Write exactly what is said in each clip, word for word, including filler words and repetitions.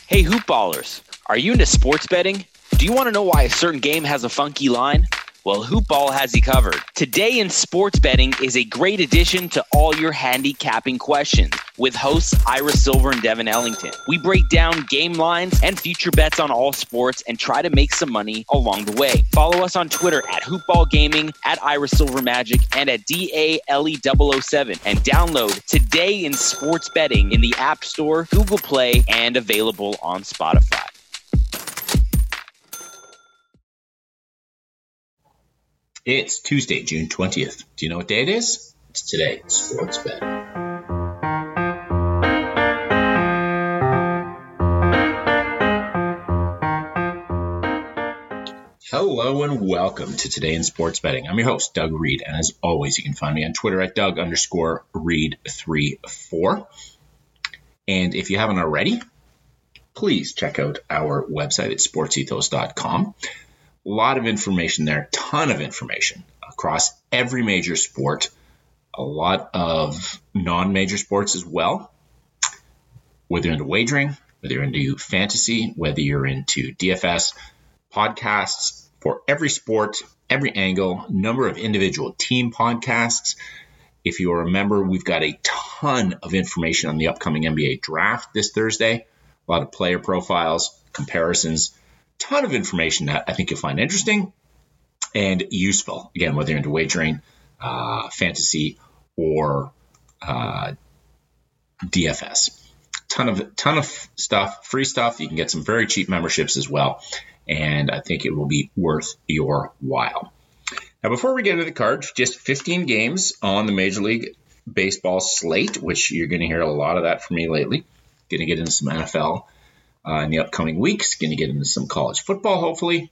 Hey Hoopballers, are you into sports betting? Do you want to know why a certain game has a funky line? Well, Hoopball has you covered. Today in Sports Betting is a great addition to all your handicapping questions with hosts Ira Silver and Devin Ellington. We break down game lines and future bets on all sports and try to make some money along the way. Follow us on Twitter at Hoopball Gaming, at Ira Silver Magic, and at D A L E double oh seven. And download Today in Sports Betting in the App Store, Google Play, and available on Spotify. It's Tuesday, June twentieth. Do you know what day it is? It's Today in Sports Bet. Hello and welcome to Today in Sports Betting. I'm your host, Doug Reed, and as always, you can find me on Twitter at Doug underscore Reed three four. And if you haven't already, please check out our website at sports ethos dot com. A lot of information there, ton of information across every major sport, a lot of non-major sports as well. Whether you're into wagering, whether you're into fantasy, whether you're into D F S, podcasts for every sport, every angle, number of individual team podcasts. If you remember, we've got a ton of information on the upcoming N B A draft this Thursday, a lot of player profiles, comparisons, ton of information that I think you'll find interesting and useful. Again, whether you're into wagering, uh, fantasy, or uh, D F S. Ton of ton of stuff, free stuff. You can get some very cheap memberships as well, and I think it will be worth your while. Now, before we get into the card, just fifteen games on the Major League Baseball slate, which you're going to hear a lot of that from me lately. Going to get into some N F L Uh, in the upcoming weeks, going to get into some college football, hopefully,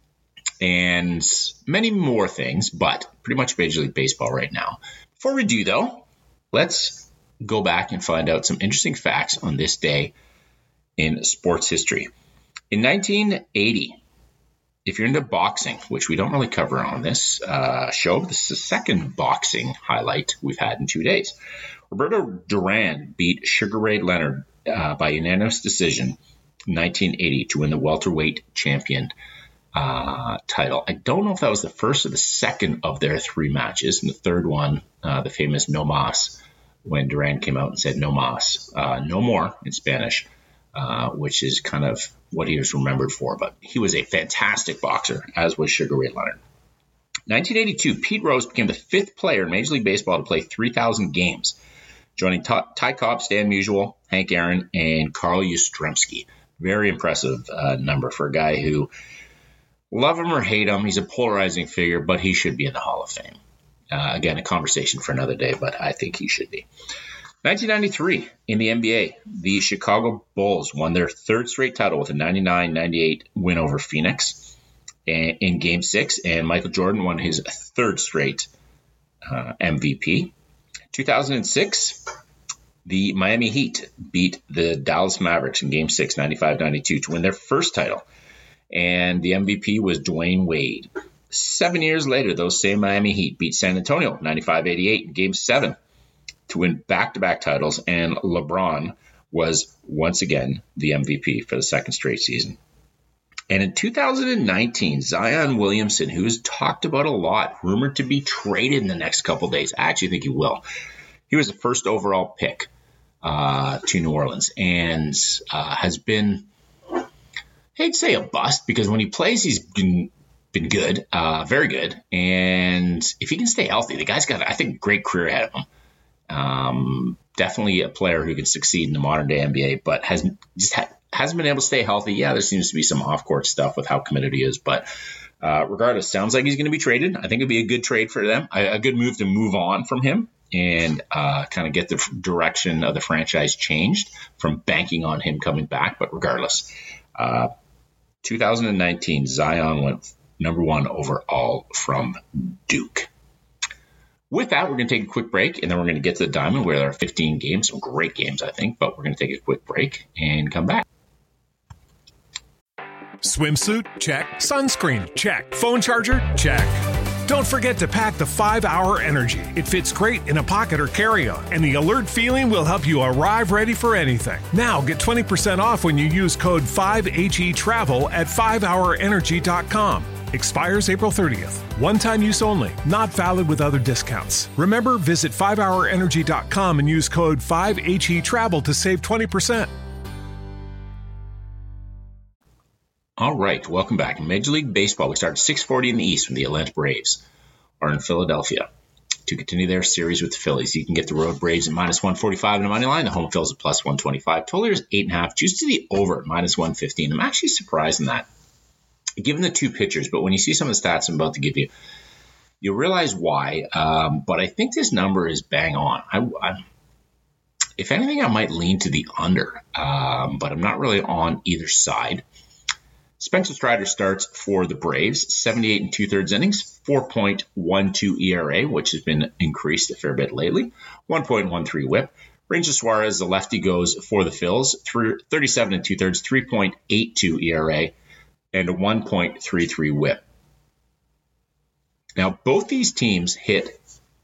and many more things, but pretty much Major League Baseball right now. Before we do, though, let's go back and find out some interesting facts on this day in sports history. In nineteen eighty, if you're into boxing, which we don't really cover on this uh, show, this is the second boxing highlight we've had in two days. Roberto Duran beat Sugar Ray Leonard uh, by unanimous decision nineteen eighty to win the welterweight champion uh, title. I don't know if that was the first or the second of their three matches. And the third one, uh, the famous no mas, when Duran came out and said no mas, uh, no more in Spanish, uh, which is kind of what he was remembered for. But he was a fantastic boxer, as was Sugar Ray Leonard. nineteen eighty-two, Pete Rose became the fifth player in Major League Baseball to play three thousand games, joining Ty Cobb, Stan Musial, Hank Aaron, and Carl Yastrzemski. Very impressive uh, number for a guy who, love him or hate him, he's a polarizing figure, but he should be in the Hall of Fame. Uh, again, a conversation for another day, but I think he should be. nineteen ninety-three, in the N B A, the Chicago Bulls won their third straight title with a ninety-nine ninety-eight win over Phoenix in Game six, and Michael Jordan won his third straight uh, M V P. two thousand six, the Miami Heat beat the Dallas Mavericks in Game six, ninety-five ninety-two, to win their first title. And the M V P was Dwayne Wade. Seven years later, those same Miami Heat beat San Antonio ninety-five eighty-eight in Game seven to win back-to-back titles. And LeBron was once again the M V P for the second straight season. And in two thousand nineteen, Zion Williamson, who is talked about a lot, rumored to be traded in the next couple days. I actually think he will. He was the first overall pick uh, to New Orleans and uh, has been, I'd say a bust, because when he plays, he's been, been good, uh, very good. And if he can stay healthy, the guy's got, I think, a great career ahead of him. Um, definitely a player who can succeed in the modern day N B A, but has just ha- hasn't been able to stay healthy. Yeah, there seems to be some off-court stuff with how committed he is, but uh, regardless, sounds like he's going to be traded. I think it'd be a good trade for them, a, a good move to move on from him and uh, kind of get the direction of the franchise changed from banking on him coming back. But regardless, uh, two thousand nineteen, Zion went number one overall from Duke. With that, we're going to take a quick break, and then we're going to get to the Diamond, where there are fifteen games, some great games, I think, but we're going to take a quick break and come back. Swimsuit? Check. Sunscreen? Check. Phone charger? Check. Don't forget to pack the five hour Energy. It fits great in a pocket or carry-on, and the alert feeling will help you arrive ready for anything. Now get twenty percent off when you use code five H E Travel at five hour energy dot com. Expires April thirtieth. One-time use only. Not valid with other discounts. Remember, visit five hour energy dot com and use code five H E Travel to save twenty percent. All right, welcome back. In Major League Baseball, we start at six forty in the East when the Atlanta Braves are in Philadelphia to continue their series with the Phillies. You can get the road Braves at minus one forty-five in the money line. The home Phils at plus one twenty-five. Total is eight and a half. Juice to the over at minus one fifteen. I'm actually surprised in that, given the two pitchers. But when you see some of the stats I'm about to give you, you realize why. Um, but I think this number is bang on. I, I, if anything, I might lean to the under, um, but I'm not really on either side. Spencer Strider starts for the Braves, seventy-eight and two-thirds innings, four point one two E R A, which has been increased a fair bit lately, one point one three whip. Ranger Suarez, the lefty, goes for the Phils, thirty-seven and two-thirds, three point eight two E R A, and a one point three three whip. Now, both these teams hit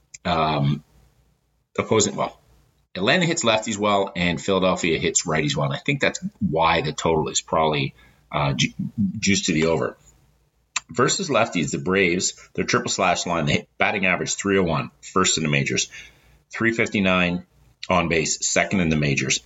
um, opposing, well, Atlanta hits lefties well, and Philadelphia hits righties well. And I think that's why the total is probably Uh, ju- juice to the over. Versus lefties, the Braves, their triple slash line, they hit batting average three oh one, first in the majors, three fifty-nine on base, second in the majors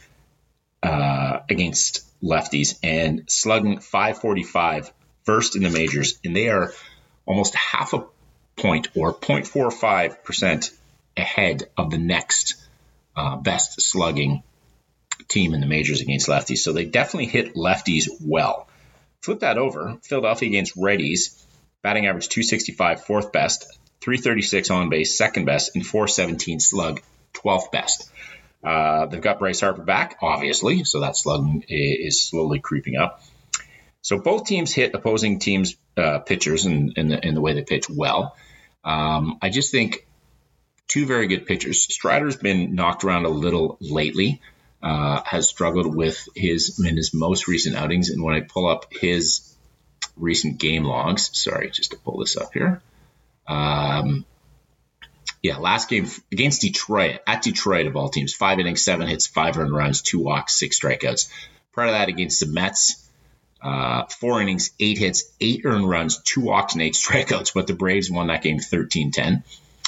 uh, against lefties, and slugging five forty-five, first in the majors. And they are almost half a point or zero point four five percent ahead of the next uh, best slugging team in the majors against lefties. So they definitely hit lefties well. Flip that over. Philadelphia against righties, batting average two sixty-five, fourth best, three thirty-six on base, second best, and four seventeen slug, twelfth best. Uh, they've got Bryce Harper back, obviously, so that slug is slowly creeping up. So both teams hit opposing teams' uh, pitchers in, in, the, in the way they pitch well. Um, I just think two very good pitchers. Strider's been knocked around a little lately. Uh, has struggled with his in his most recent outings. And when I pull up his recent game logs, sorry, just to pull this up here. Um, yeah, last game against Detroit, at Detroit of all teams, five innings, seven hits, five earned runs, two walks, six strikeouts. Prior to that, against the Mets, uh, four innings, eight hits, eight earned runs, two walks, and eight strikeouts. But the Braves won that game thirteen ten.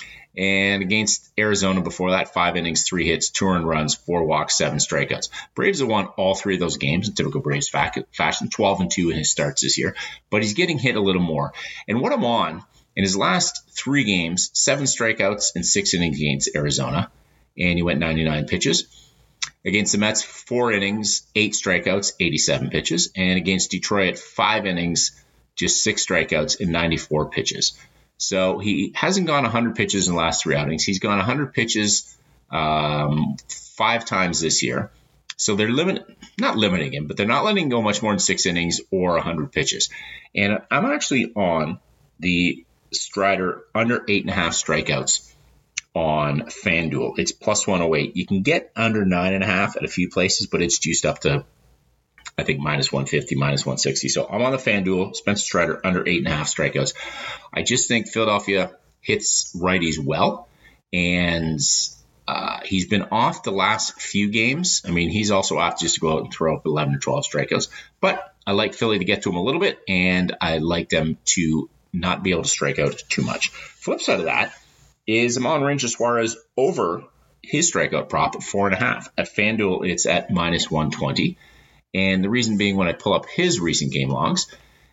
And against Arizona before that, five innings, three hits, two earned runs, four walks, seven strikeouts. Braves have won all three of those games in typical Braves fashion, twelve and two in his starts this year. But he's getting hit a little more. And what I'm on, in his last three games, seven strikeouts and six innings against Arizona. And he went ninety-nine pitches. Against the Mets, four innings, eight strikeouts, eighty-seven pitches. And against Detroit, five innings, just six strikeouts and ninety-four pitches. So he hasn't gone one hundred pitches in the last three outings. He's gone one hundred pitches um, five times this year. So they're limit, not limiting him, but they're not letting him go much more than six innings or one hundred pitches. And I'm actually on the Strider under eight and a half strikeouts on FanDuel. It's plus one oh eight. You can get under nine and a half at a few places, but it's juiced up to, I think, minus one fifty, minus one sixty. So I'm on the FanDuel. Spencer Strider under eight and a half strikeouts. I just think Philadelphia hits righties well, and uh, he's been off the last few games. I mean, he's also off just to go out and throw up eleven or twelve strikeouts. But I like Philly to get to him a little bit, and I like them to not be able to strike out too much. Flip side of that is I'm on Ranger Suarez over his strikeout prop at four and a half. At FanDuel, it's at minus one twenty. And the reason being, when I pull up his recent game logs,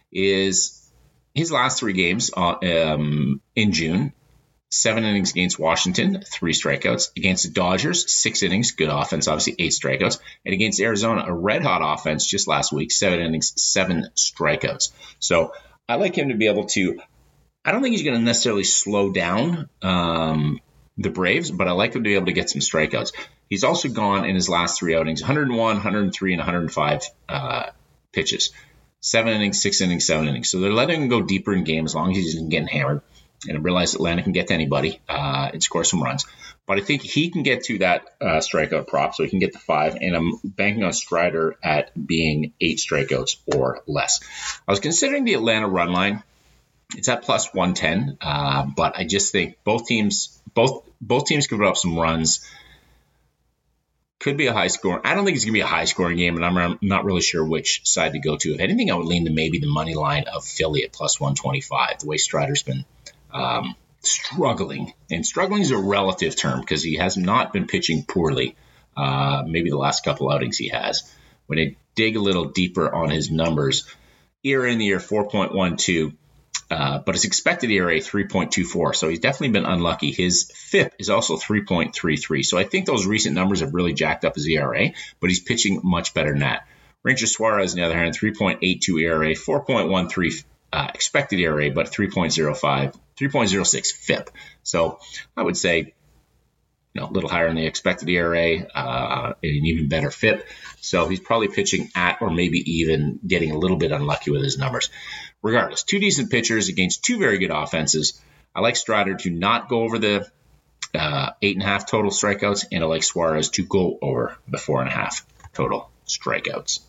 is his last three games uh, um, in June, seven innings against Washington, three strikeouts. Against the Dodgers, six innings, good offense, obviously eight strikeouts. And against Arizona, a red-hot offense just last week, seven innings, seven strikeouts. So I like him to be able to – I don't think he's going to necessarily slow down um, the Braves, but I like him to be able to get some strikeouts. He's also gone in his last three outings, one oh one, one oh three, and one oh five uh, pitches. Seven innings, six innings, seven innings. So they're letting him go deeper in games as long as he isn't getting hammered. And I realize Atlanta can get to anybody uh, and score some runs. But I think he can get to that uh, strikeout prop, so he can get to five. And I'm banking on Strider at being eight strikeouts or less. I was considering the Atlanta run line It's at plus one ten, uh, but I just think both teams, both both teams could put up some runs. Could be a high score. I don't think it's going to be a high scoring game, and I'm not really sure which side to go to. If anything, I would lean to maybe the money line of Philly at plus one twenty-five. The way Strider's been um, struggling, and struggling is a relative term because he has not been pitching poorly. Uh, maybe the last couple outings he has. When I dig a little deeper on his numbers, E R A in the year four point one two. Uh, but his expected E R A three point two four, so he's definitely been unlucky. His F I P is also three point three three, so I think those recent numbers have really jacked up his E R A, but he's pitching much better than that. Ranger Suarez, on the other hand, three point eight two E R A, four point one three uh, expected E R A, but three point oh five, three point oh six F I P. So I would say, you know, a little higher in the expected E R A, uh, and an even better F I P. So he's probably pitching at or maybe even getting a little bit unlucky with his numbers. Regardless, two decent pitchers against two very good offenses. I like Strider to not go over the uh, eight and a half total strikeouts, and I like Suarez to go over the four and a half total strikeouts.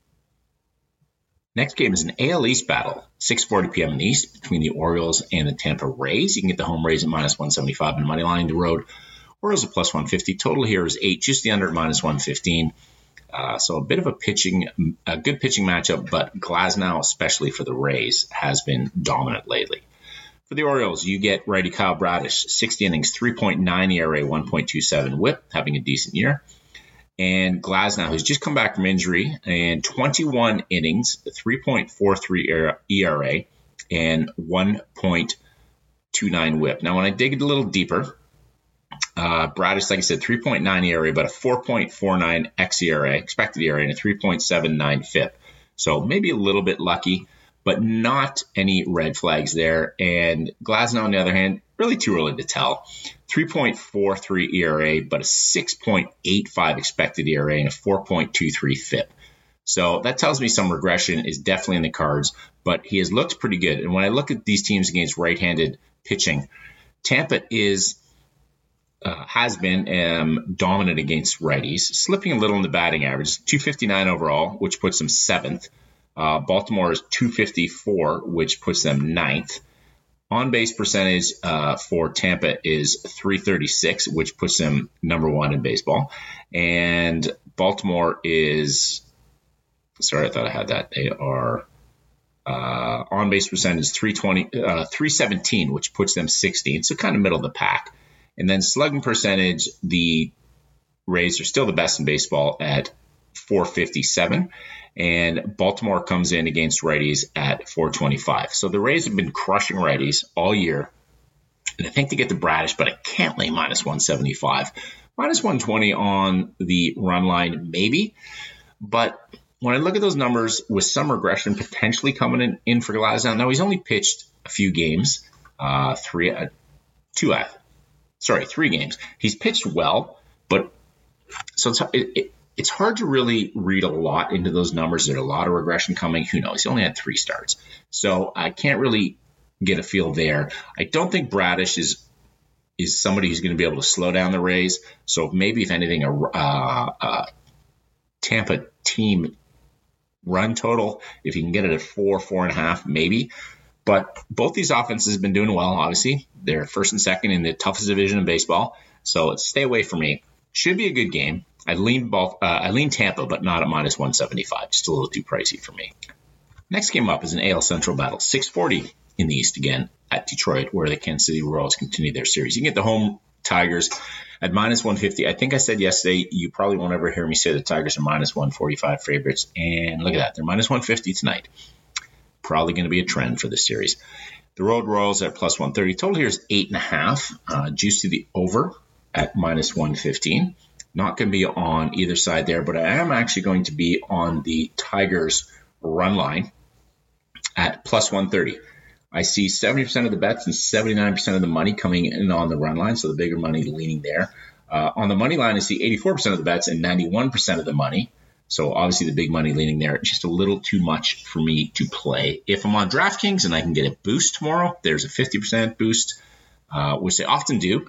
Next game is an A L East battle, six forty p.m. in the East between the Orioles and the Tampa Rays. You can get the home Rays at minus one seventy-five and money line. The road Orioles at plus one fifty. Total here is eight, just the under at minus one fifteen. Uh, so a bit of a pitching, a good pitching matchup, but Glasnow, especially for the Rays, has been dominant lately. For the Orioles, you get righty Kyle Bradish, sixty innings, three point nine E R A, one point two seven whip, having a decent year. And Glasnow, who's just come back from injury, and twenty-one innings, three point four three E R A, and one point two nine whip. Now, when I dig it a little deeper, Uh, Bradish, like I said, three point nine E R A, but a four point four nine X E R A, expected E R A, and a three point seven nine F I P. So maybe a little bit lucky, but not any red flags there. And Glasnow, on the other hand, really too early to tell. three point four three E R A, but a six point eight five expected E R A, and a four point two three F I P. So that tells me some regression is definitely in the cards, but he has looked pretty good. And when I look at these teams against right-handed pitching, Tampa is... Uh, has been um, dominant against righties, slipping a little in the batting average, two fifty-nine overall, which puts them seventh. Uh, Baltimore is two fifty-four, which puts them ninth. On-base percentage uh, for Tampa is three thirty-six, which puts them number one in baseball. And Baltimore is, sorry, I thought I had that. They are uh, on-base percentage three twenty, uh, three seventeen, which puts them sixteenth, so kind of middle of the pack. And then slugging percentage, the Rays are still the best in baseball at four fifty-seven. And Baltimore comes in against righties at four twenty-five. So the Rays have been crushing righties all year. And I think they get the Bradish, but I can't lay minus one seventy-five. Minus one twenty on the run line, maybe. But when I look at those numbers with some regression potentially coming in, in for Glasnow, now he's only pitched a few games, uh, three, uh, two, uh, Sorry, three games. He's pitched well, but so it's it, it, it's hard to really read a lot into those numbers. There's a lot of regression coming. Who knows? He only had three starts, so I can't really get a feel there. I don't think Bradish is is somebody who's going to be able to slow down the Rays. So maybe, if anything, a, uh, a Tampa team run total, if you can get it at four, four and a half, maybe. But both these offenses have been doing well, obviously. They're first and second in the toughest division in baseball. So stay away from me. Should be a good game. I lean both, uh, I lean Tampa, but not at minus one seventy-five. Just a little too pricey for me. Next game up is an A L Central battle. six forty in the East again at Detroit, where the Kansas City Royals continue their series. You can get the home Tigers at minus one fifty. I think I said yesterday, you probably won't ever hear me say the Tigers are minus one forty-five favorites. And look at that. They're minus one fifty tonight. Probably going to be a trend for this series. The road Royals at plus one thirty. Total here is eight and a half. Uh, juice to the over at minus one fifteen. Not going to be on either side there, but I am actually going to be on the Tigers run line at plus one thirty. I see seventy percent of the bets and seventy-nine percent of the money coming in on the run line, so the bigger money leaning there. Uh, on the money line, I see eighty-four percent of the bets and ninety-one percent of the money. So obviously the big money leaning there, just a little too much for me to play. If I'm on DraftKings and I can get a boost tomorrow, there's a fifty percent boost, uh, which they often do.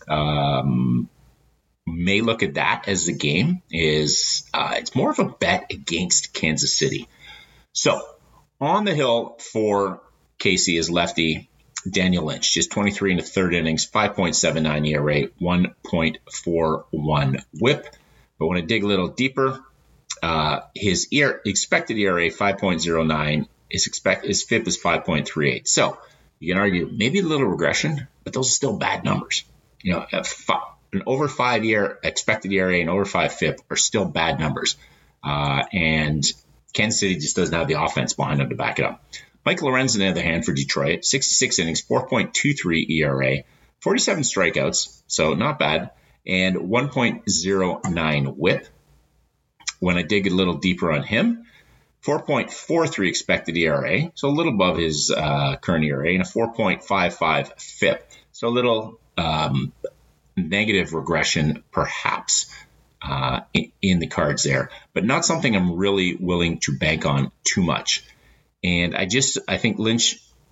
Um, may look at that as the game is, uh, it's more of a bet against Kansas City. So on the hill for K C is lefty Daniel Lynch, just twenty-three in the third innings, five point seven nine E R A, one point four one whip. But when I dig a little deeper, uh, his E R, expected E R A five point oh nine, his expect his F I P is five point three eight. So you can argue maybe a little regression, but those are still bad numbers. You know, a five, an over five year expected E R A and over five F I P are still bad numbers. Uh, and Kansas City just doesn't have the offense behind them to back it up. Mike Lorenzen, on the other hand, for Detroit, sixty-six innings, four point two three E R A, forty-seven strikeouts, so not bad, and one point oh nine whip. When I dig a little deeper on him, four point four three expected E R A, so a little above his uh, current E R A, and a four point five five F I P, so a little um, negative regression perhaps uh, in, in the cards there, but not something I'm really willing to bank on too much. And I just, I think Lynch,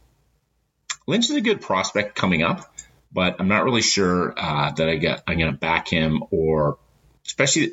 Lynch is a good prospect coming up, but I'm not really sure uh, that I get, I'm going to back him, or especially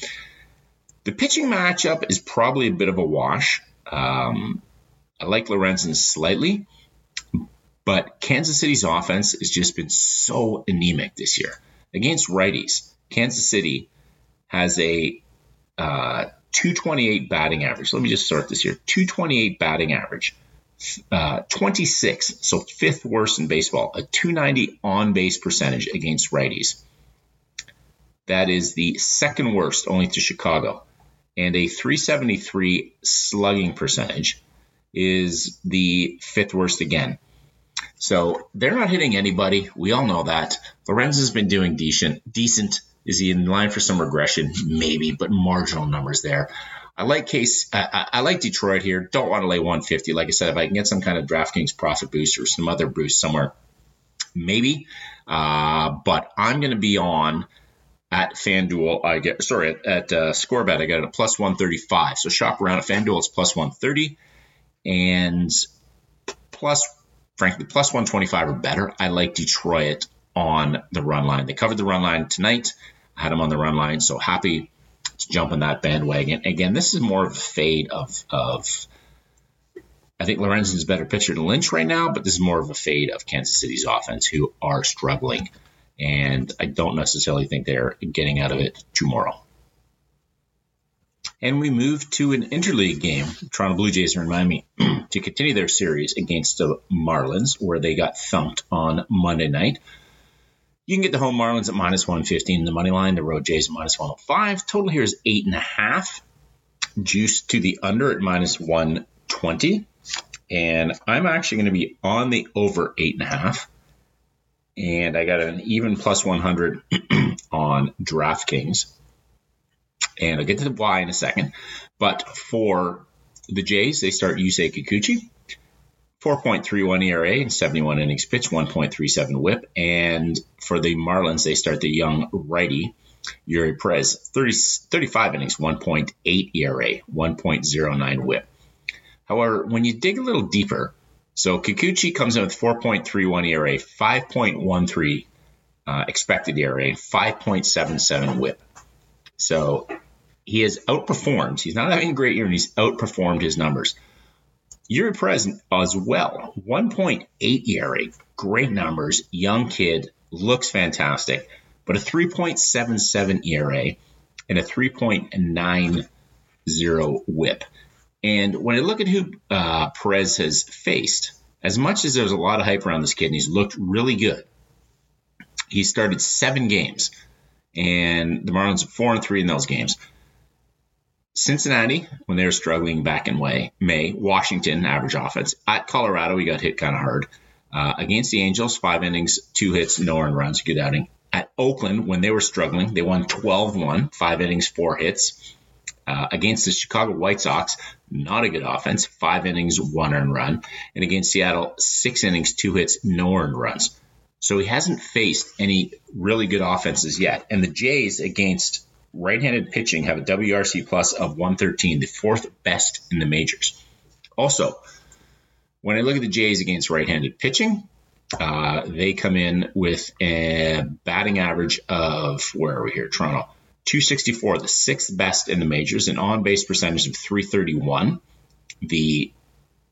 the pitching matchup is probably a bit of a wash. Um, I like Lorenzen slightly, but Kansas City's offense has just been so anemic this year. Against righties, Kansas City has a uh, two twenty-eight batting average. Let me just start this here. two twenty-eight batting average. Uh, twenty-six, so fifth worst in baseball. A two ninety on-base percentage against righties. That is the second worst, only to Chicago. And a three seventy-three slugging percentage is the fifth worst again. So they're not hitting anybody. We all know that. Lorenzen's been doing decent. Decent. Is he in line for some regression? Maybe, but marginal numbers there. I like Case. I, I like Detroit here. Don't want to lay one fifty. Like I said, if I can get some kind of DraftKings profit boost or some other boost somewhere, maybe. Uh, but I'm going to be on at FanDuel. I get sorry at, at uh, ScoreBet. I got it at plus one thirty-five. So shop around at FanDuel. It's plus one thirty, and plus, frankly, plus one twenty-five or better. I like Detroit on the run line. They covered the run line tonight. I had them on the run line, so happy to jump on that bandwagon. Again, this is more of a fade of, of I think Lorenzen's a better pitcher than Lynch right now, but this is more of a fade of Kansas City's offense, who are struggling, and I don't necessarily think they're getting out of it tomorrow. And we move to an interleague game. Toronto Blue Jays are in Miami to continue their series against the Marlins, where they got thumped on Monday night. You can get the home Marlins at minus one fifteen, the money line, the road Jays at minus one oh five. Total here is eight and a half. Juice to the under at minus one twenty. And I'm actually going to be on the over eight and a half. And I got an even plus one hundred on DraftKings. And I'll get to the why in a second. But for the Jays, they start Yusei Kikuchi. four point three one E R A and seventy-one innings pitched, one point three seven whip. And for the Marlins, they start the young righty, Yuri Perez, thirty, thirty-five innings, one point eight E R A, one point oh nine whip. However, when you dig a little deeper, so Kikuchi comes in with four point three one E R A, five point one three uh, expected E R A, five point seven seven whip. So he has outperformed. He's not having a great year, and he's outperformed his numbers. Yuri Perez as well, one point eight E R A, great numbers, young kid, looks fantastic, but a three point seven seven E R A and a three point nine oh whip. And when I look at who uh, Perez has faced, as much as there's a lot of hype around this kid and he's looked really good, he started seven games, and the Marlins are four and three in those games. Cincinnati, when they were struggling back in May, May Washington, average offense. At Colorado, we got hit kind of hard. Uh, against the Angels, five innings, two hits, no earned runs, good outing. At Oakland, when they were struggling, they won twelve one, five innings, four hits. Uh, against the Chicago White Sox, not a good offense, five innings, one earned run. And against Seattle, six innings, two hits, no earned runs. So he hasn't faced any really good offenses yet. And the Jays against right-handed pitching have a W R C plus of one thirteen, the fourth best in the majors. Also, when I look at the Jays against right-handed pitching, uh, they come in with a batting average of, where are we here, Toronto, two sixty-four, the sixth best in the majors, an on-base percentage of three thirty-one, the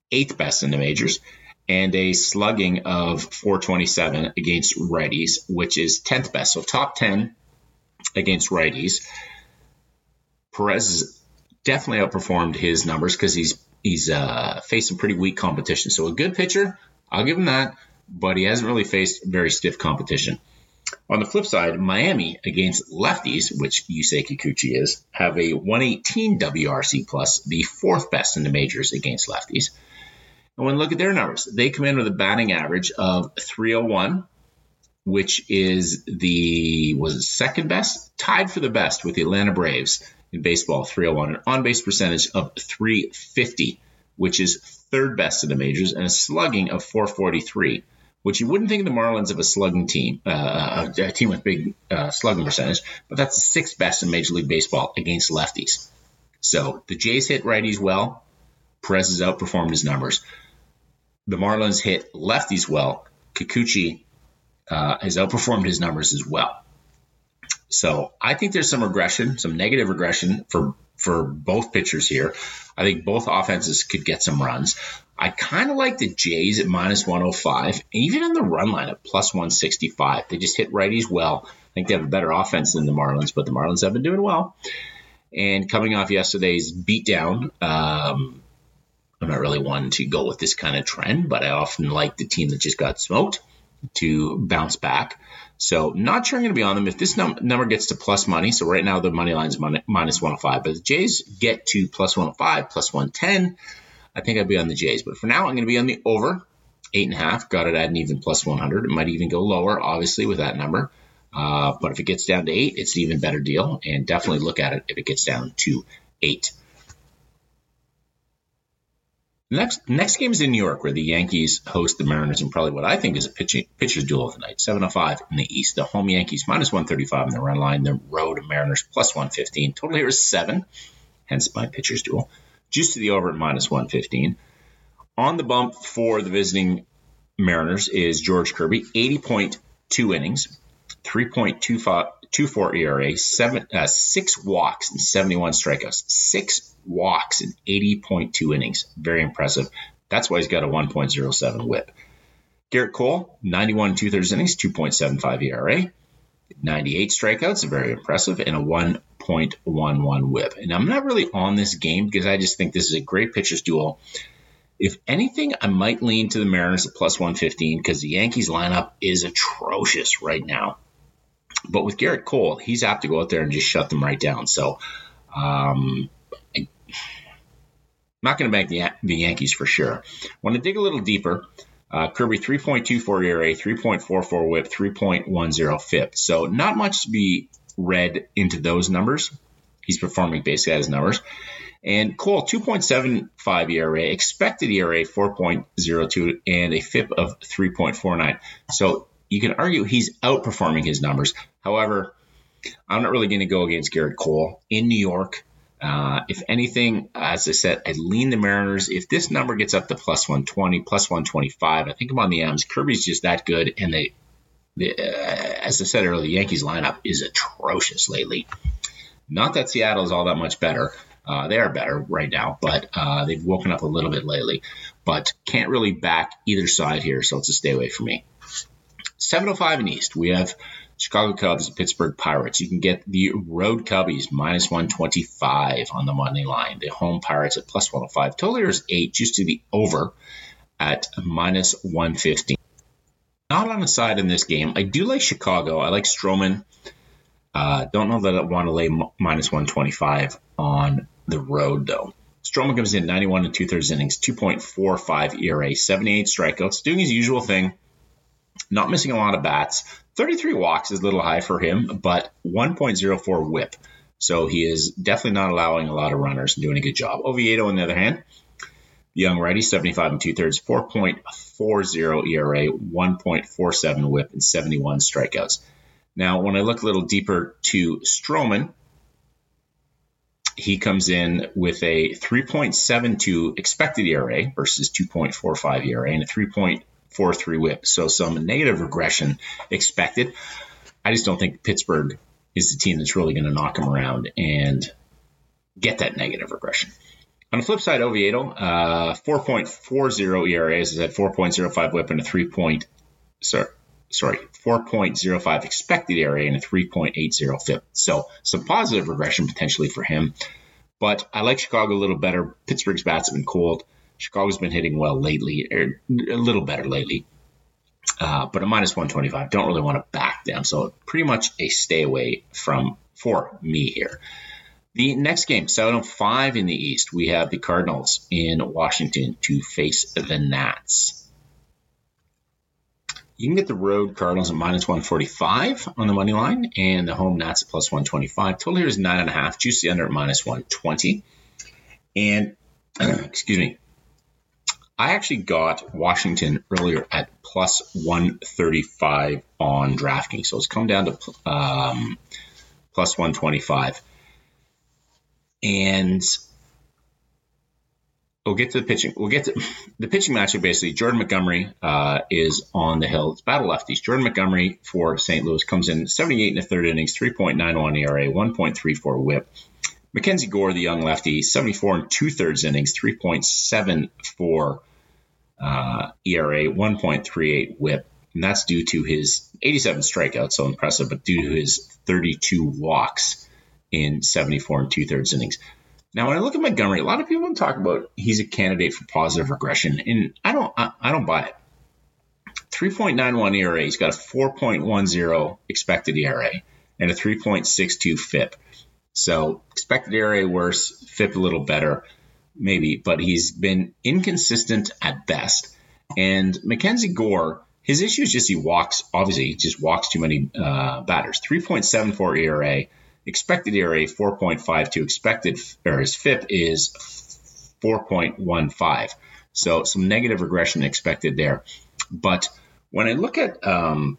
eighth best in the majors, and a slugging of four twenty-seven against righties, which is tenth best. So top ten against righties. Perez definitely outperformed his numbers because he's he's uh, faced some pretty weak competition. So a good pitcher, I'll give him that, but he hasn't really faced very stiff competition. On the flip side, Miami against lefties, which Yusei Kikuchi is, have a one eighteen W R C plus, the fourth best in the majors against lefties. And when you look at their numbers, they come in with a batting average of three oh one, which is the was it second best, tied for the best with the Atlanta Braves in baseball, three oh one, an on-base percentage of three fifty, which is third best in the majors, and a slugging of four forty-three, which you wouldn't think of the Marlins of a slugging team, uh, a team with big uh, slugging percentage, but that's the sixth best in Major League Baseball against lefties. So the Jays hit righties well. Perez has outperformed his numbers. The Marlins hit lefties well. Kikuchi uh, has outperformed his numbers as well. So I think there's some regression, some negative regression for for both pitchers here. I think both offenses could get some runs. I kind of like the Jays at minus one oh five, even on the run line at plus one sixty-five. They just hit righties well. I think they have a better offense than the Marlins, but the Marlins have been doing well. And coming off yesterday's beatdown, um, I'm not really one to go with this kind of trend, but I often like the team that just got smoked to bounce back. So not sure I'm going to be on them. If this num- number gets to plus money, so right now the money line is mon- minus one oh five, but the Jays get to plus one oh five, plus one ten, I think I'd be on the Jays. But for now, I'm going to be on the over, eight and a half. Got it at an even plus one hundred. It might even go lower, obviously, with that number. Uh, but if it gets down to eight, it's an even better deal. And definitely look at it if it gets down to eight. Next next game is in New York, where the Yankees host the Mariners in probably what I think is a pitching, pitcher's duel of the night. seven oh five in the East. The home Yankees minus one thirty-five in the run line. The road Mariners plus one fifteen. Total here is seven, hence my pitcher's duel. Juice to the over at minus one fifteen. On the bump for the visiting Mariners is George Kirby. eighty point two innings, three point two four E R A, seven, uh, six walks and seventy-one strikeouts. Six walks in eighty point two innings. Very impressive. That's why he's got a one point oh seven whip. Garrett Cole, ninety-one and two-thirds innings, two point seven five E R A, ninety-eight strikeouts, very impressive, and a one point one one whip. And I'm not really on this game because I just think this is a great pitcher's duel. If anything, I might lean to the Mariners at plus one fifteen because the Yankees lineup is atrocious right now. But with Garrett Cole, he's apt to go out there and just shut them right down. So um, I'm not going to bank the, the Yankees for sure. Want to dig a little deeper. Uh, Kirby, three point two four E R A, three point four four whip, three point one oh F I P. So not much to be read into those numbers. He's performing basically at his numbers. And Cole, two point seven five E R A, expected E R A four point oh two, and a F I P of three point four nine. So you can argue he's outperforming his numbers. However, I'm not really going to go against Garrett Cole in New York. Uh, if anything, as I said, I lean the Mariners. If this number gets up to plus one twenty, plus one twenty-five, I think I'm on the M's. Kirby's just that good, and they, they uh, as I said earlier, the Yankees lineup is atrocious lately. Not that Seattle is all that much better. Uh, they are better right now, but uh, they've woken up a little bit lately. But can't really back either side here, so it's a stay away from me. seven oh five in East, we have Chicago Cubs and Pittsburgh Pirates. You can get the road Cubbies minus one twenty-five on the money line. The home Pirates at plus one oh five. Total here is eight, just to the over at minus one fifteen. Not on the side in this game. I do like Chicago. I like Stroman. Uh, don't know that I want to lay m- minus one twenty-five on the road, though. Stroman comes in ninety-one and two-thirds innings, two point four five E R A, seventy-eight strikeouts, doing his usual thing. Not missing a lot of bats. thirty-three walks is a little high for him, but one point oh four whip. So he is definitely not allowing a lot of runners and doing a good job. Oviedo, on the other hand, young righty, seventy-five and two-thirds, four point four oh E R A, one point four seven whip, and seventy-one strikeouts. Now, when I look a little deeper to Stroman, he comes in with a three point seven two expected E R A versus two point four five E R A and a three point four three whip. So some negative regression expected. I just don't think Pittsburgh is the team that's really going to knock him around and get that negative regression. On the flip side, Oviedo, uh, four point four oh E R A, as I said, four point oh five whip and a three point, sorry, sorry, four point oh five expected E R A and a three point eight oh F I P. So some positive regression potentially for him. But I like Chicago a little better. Pittsburgh's bats have been cold. Chicago's been hitting well lately, or a little better lately. Uh, but a minus one twenty-five, don't really want to back them. So pretty much a stay away from for me here. The next game, seven oh five in the East, we have the Cardinals in Washington to face the Nats. You can get the road Cardinals at minus one forty-five on the money line and the home Nats at plus one twenty-five. Total here is nine and a half, juicy under at minus one twenty. And, excuse me, I actually got Washington earlier at plus one thirty-five on DraftKings. So it's come down to um, plus one twenty-five. And we'll get to the pitching. We'll get to the pitching matchup. Basically, Jordan Montgomery uh, is on the hill. It's battle lefties. Jordan Montgomery for Saint Louis comes in seventy-eight and a third innings, three point nine one E R A, one point three four whip. Mackenzie Gore, the young lefty, seventy-four and two thirds innings, three point seven four uh, E R A, one point three eight whip. And that's due to his eighty-seven strikeouts, so impressive, but due to his thirty-two walks in seventy-four and two thirds innings. Now, when I look at Montgomery, a lot of people talk about he's a candidate for positive regression, and I don't, I, I don't buy it. three point nine one E R A, he's got a four point one oh expected E R A and a three point six two F I P. So expected E R A worse, F I P a little better, maybe, but he's been inconsistent at best. And Mackenzie Gore, his issue is just he walks, obviously, he just walks too many uh, batters. three point seven four E R A. Expected E R A four point five two. Expected, or his F I P is four point one five. So some negative regression expected there. But when I look at um,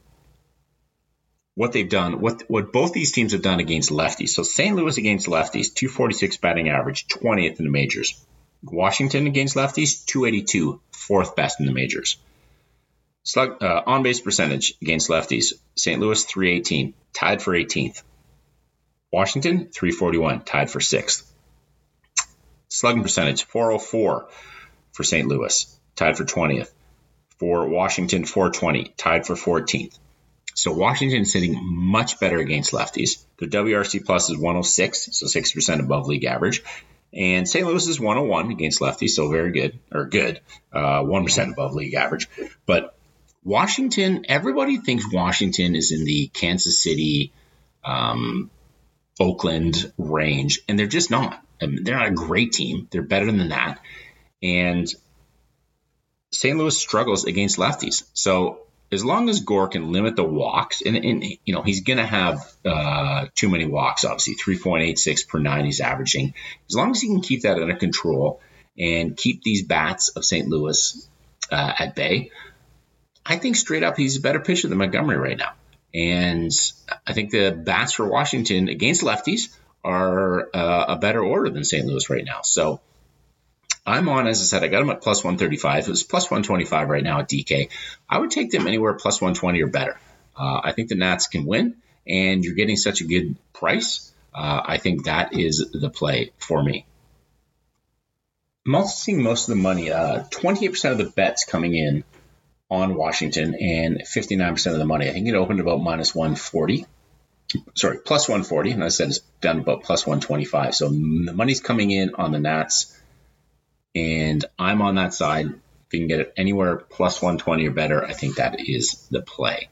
what they've done, what what both these teams have done against lefties. So Saint Louis against lefties, two forty-six batting average, twentieth in the majors. Washington against lefties, two eighty-two, fourth best in the majors. Slug, uh, on-base percentage against lefties, Saint Louis three eighteen, tied for eighteenth. Washington, three forty-one, tied for sixth. Slugging percentage, four oh four for Saint Louis, tied for twentieth. For Washington, four twenty, tied for fourteenth. So Washington is hitting much better against lefties. Their W R C plus is one oh six, so six percent above league average. And Saint Louis is one oh one against lefties, so very good, or good, uh, one percent above league average. But Washington, everybody thinks Washington is in the Kansas City, um, Oakland range, and they're just not. I mean, they're not a great team. They're better than that. And Saint Louis struggles against lefties. So as long as Gore can limit the walks, and, and you know, he's going to have uh, too many walks, obviously, three point eight six per nine he's averaging. As long as he can keep that under control and keep these bats of Saint Louis uh, at bay, I think straight up he's a better pitcher than Montgomery right now. And I think the bats for Washington against lefties are uh, a better order than Saint Louis right now. So I'm on, as I said, I got them at plus one thirty-five. It was plus one twenty-five right now at D K. I would take them anywhere plus one twenty or better. Uh, I think the Nats can win, and you're getting such a good price. Uh, I think that is the play for me. I'm also seeing most of the money, uh, twenty-eight percent of the bets coming in on Washington and fifty-nine percent of the money. I think it opened about minus one forty. Sorry, plus one forty. And I said it's down about plus one twenty-five. So the money's coming in on the Nats, and I'm on that side. If you can get it anywhere plus one twenty or better, I think that is the play.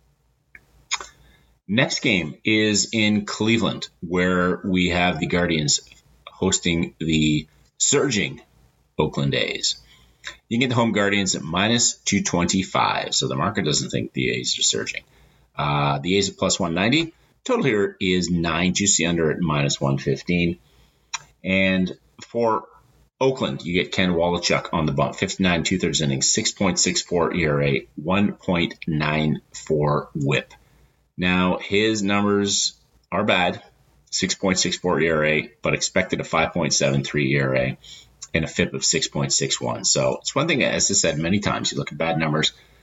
Next game is in Cleveland, where we have the Guardians hosting the surging Oakland A's. You can get the home Guardians at minus two twenty-five, so the market doesn't think the A's are surging. Uh, the A's at plus one ninety. Total here is nine, juicy under at minus one fifteen. And for Oakland, you get Ken Waldichuk on the bump, fifty-nine two-thirds innings, six point six four E R A, one point nine four whip. Now, his numbers are bad, six point six four E R A, but expected a five point seven three E R A. And a F I P of six point six one. So it's one thing, as I said many times, you look at bad numbers,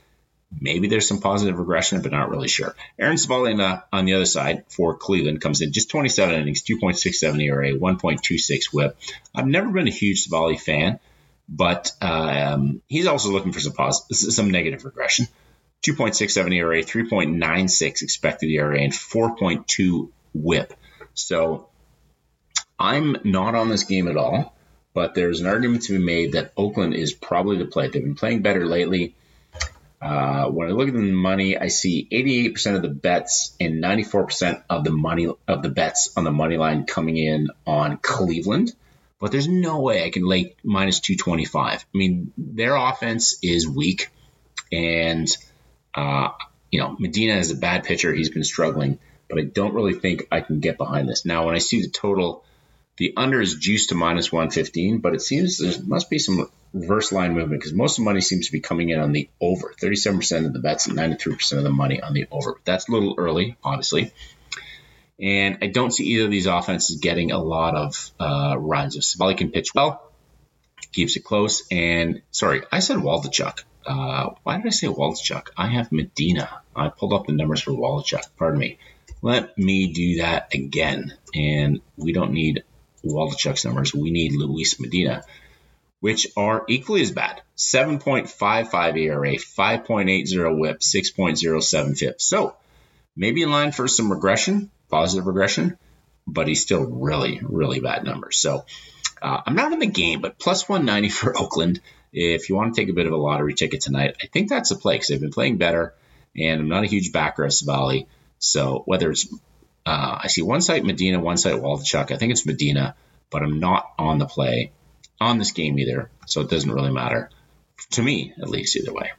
Maybe there's some positive regression, but not really sure. Aaron Civale on the, on the other side for Cleveland comes in just twenty-seven innings, two point six seven E R A, one point two six whip. I've never been a huge Civale fan, but um, he's also looking for some positive, some negative regression. two point six seven E R A, three point nine six expected E R A, and four point two whip. So I'm not on this game at all, but there's an argument to be made that Oakland is probably the play. They've been playing better lately. Uh, when I look at the money, I see eighty-eight percent of the bets and ninety-four percent of the money of the bets on the money line coming in on Cleveland. But there's no way I can lay minus two twenty-five. I mean, their offense is weak, and uh, you know, Medina is a bad pitcher. He's been struggling, but I don't really think I can get behind this. Now, when I see the total, the under is juiced to minus one fifteen, but it seems there must be some reverse line movement because most of the money seems to be coming in on the over. thirty-seven percent of the bets and ninety-three percent of the money on the over. That's a little early, obviously. And I don't see either of these offenses getting a lot of uh, runs. If Civale can pitch well, keeps it close. And, sorry, I said Waldichuk. Uh, why did I say Waldichuk? I have Medina. I pulled up the numbers for Waldichuk. Pardon me. Let me do that again. And we don't need Waldichuk's numbers. We need Luis Medina, which are equally as bad. seven point five five E R A, five point eight zero whip, six point zero seven F I P. So maybe in line for some regression, positive regression, but he's still really, really bad numbers. So uh, I'm not in the game, but plus one ninety for Oakland. If you want to take a bit of a lottery ticket tonight, I think that's a play because they've been playing better, and I'm not a huge backer of Civale. So whether it's, uh, I see one site Medina, one site Waldichuk. I think it's Medina, but I'm not on the play on this game either, so it doesn't really matter. To me, at least, either way.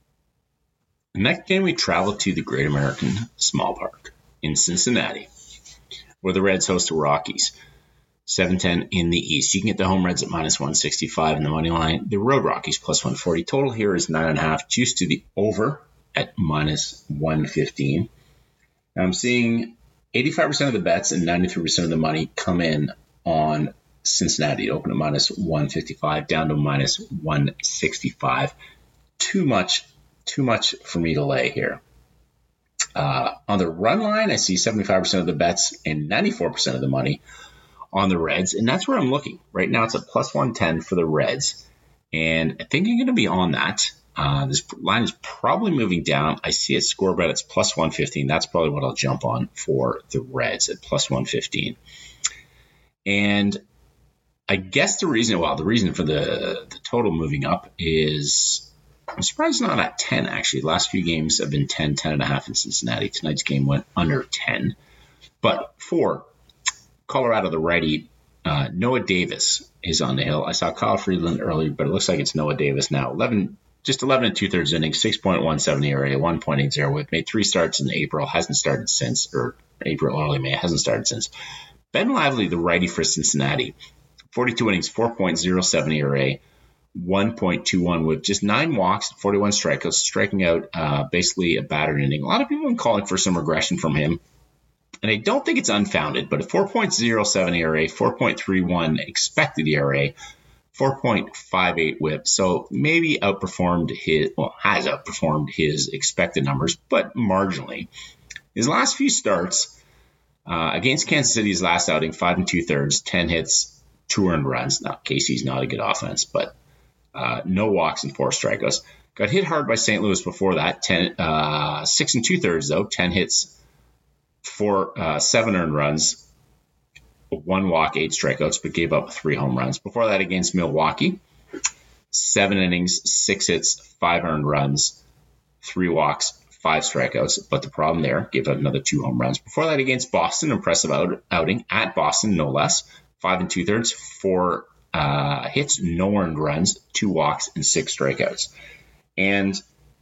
The next game, we travel to the Great American Small Park in Cincinnati, where the Reds host the Rockies. seven ten in the East. You can get the home Reds at minus one sixty-five in the money line. The road Rockies plus one forty. Total here is nine point five. Juice to the over at minus one fifteen. Now I'm seeing eighty-five percent of the bets and ninety-three percent of the money come in on Cincinnati. Open at minus one fifty-five, down to minus one sixty-five. Too much, too much for me to lay here. Uh, on the run line, I see seventy-five percent of the bets and ninety-four percent of the money on the Reds, and that's where I'm looking. Right now it's at plus one ten for the Reds, and I think you're going to be on that. Uh, this line is probably moving down. I see a score bet. It's plus one fifteen. That's probably what I'll jump on for the Reds at plus one fifteen. And I guess the reason, well, the reason for the, the total moving up is, I'm surprised it's not at ten, actually. The last few games have been ten, ten and a half in Cincinnati. Tonight's game went under ten. But for Colorado, the righty, uh, Noah Davis is on the hill. I saw Kyle Freeland earlier, but it looks like it's Noah Davis now. eleven, just eleven and two-thirds innings, six point one seven E R A, one point eight zero whip. Made three starts in April, hasn't started since, or April, early May, hasn't started since. Ben Lively, the righty for Cincinnati, forty-two innings, four point zero seven E R A, one point two one whip, just nine walks, forty-one strikeouts, striking out uh, basically a battered inning. A lot of people have been calling for some regression from him, and I don't think it's unfounded, but a four point zero seven E R A, four point three one expected E R A, four point five eight whip, so maybe outperformed his, well, has outperformed his expected numbers, but marginally. His last few starts, uh, against Kansas City's last outing, five and two-thirds, ten hits, two earned runs. Now, K C's not a good offense, but uh, no walks and four strikeouts. Got hit hard by Saint Louis before that, ten, uh, six and two-thirds, though, ten hits, four, uh, seven earned runs, one walk, eight strikeouts, but gave up three home runs. Before that, against Milwaukee, seven innings, six hits, five earned runs, three walks, five strikeouts. But the problem there, gave up another two home runs. Before that, against Boston, impressive out, outing at Boston, no less. Five and two thirds, four uh, hits, no earned runs, two walks, and six strikeouts. And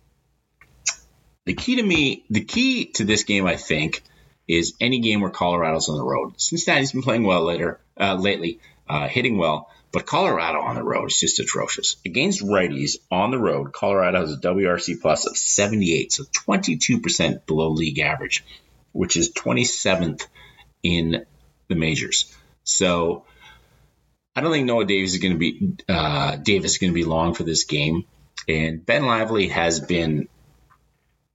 the key to me, the key to this game, I think, is any game where Colorado's on the road. Cincinnati's been playing well later, uh, lately, uh, hitting well, but Colorado on the road is just atrocious. Against righties on the road, Colorado has a W R C plus of seventy-eight, so twenty-two percent below league average, which is twenty-seventh in the majors. So I don't think Noah Davis is going to be uh, Davis is going to be long for this game. And Ben Lively has been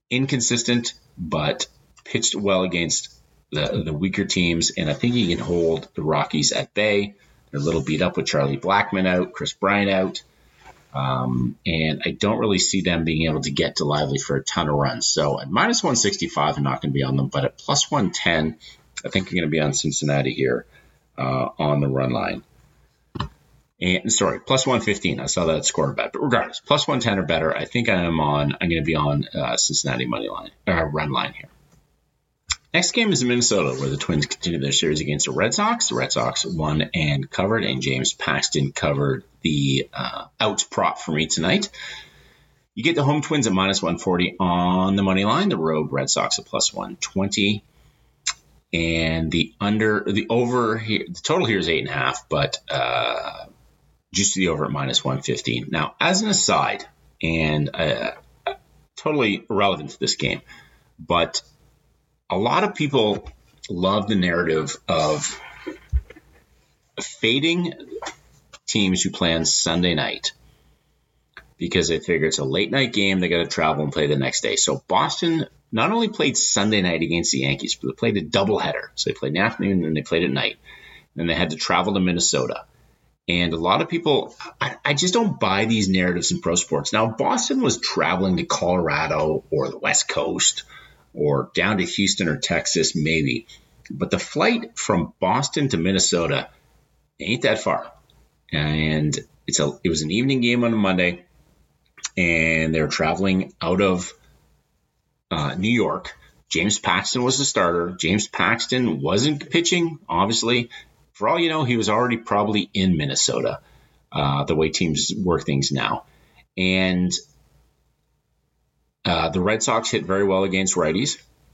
inconsistent, but pitched well against the, the weaker teams. And I think he can hold the Rockies at bay. They're a little beat up with Charlie Blackmon out, Chris Bryant out. Um, and I don't really see them being able to get to Lively for a ton of runs. So at minus one sixty-five, I'm not going to be on them. But at plus one ten, I think I'm going to be on Cincinnati here uh, on the run line. And sorry, plus one fifteen. I saw that score bet. But regardless, plus one ten or better, I think I am on. I'm going to be on uh, Cincinnati money line or run line here. Next game is in Minnesota, where the Twins continue their series against the Red Sox. The Red Sox won and covered, and James Paxton covered the uh, outs prop for me tonight. You get the home Twins at minus one forty on the money line. The road Red Sox at plus one twenty. And the under, the over here, the total here is eight and a half, but uh, just the over at minus one fifteen. Now, as an aside, and uh, totally irrelevant to this game, but a lot of people love the narrative of fading teams who play on Sunday night because they figure it's a late night game. They got to travel and play the next day. So Boston not only played Sunday night against the Yankees, but they played a doubleheader. So they played in the afternoon and they played at night. And they had to travel to Minnesota. And a lot of people, I, I just don't buy these narratives in pro sports. Now, Boston was traveling to Colorado or the West Coast or down to Houston or Texas, maybe. But the flight from Boston to Minnesota ain't that far. And it's a it was an evening game on a Monday, and they were traveling out of uh, New York. James Paxton was the starter. James Paxton wasn't pitching, obviously. For all you know, he was already probably in Minnesota, uh, the way teams work things now. And Uh, the Red Sox hit very well against righties,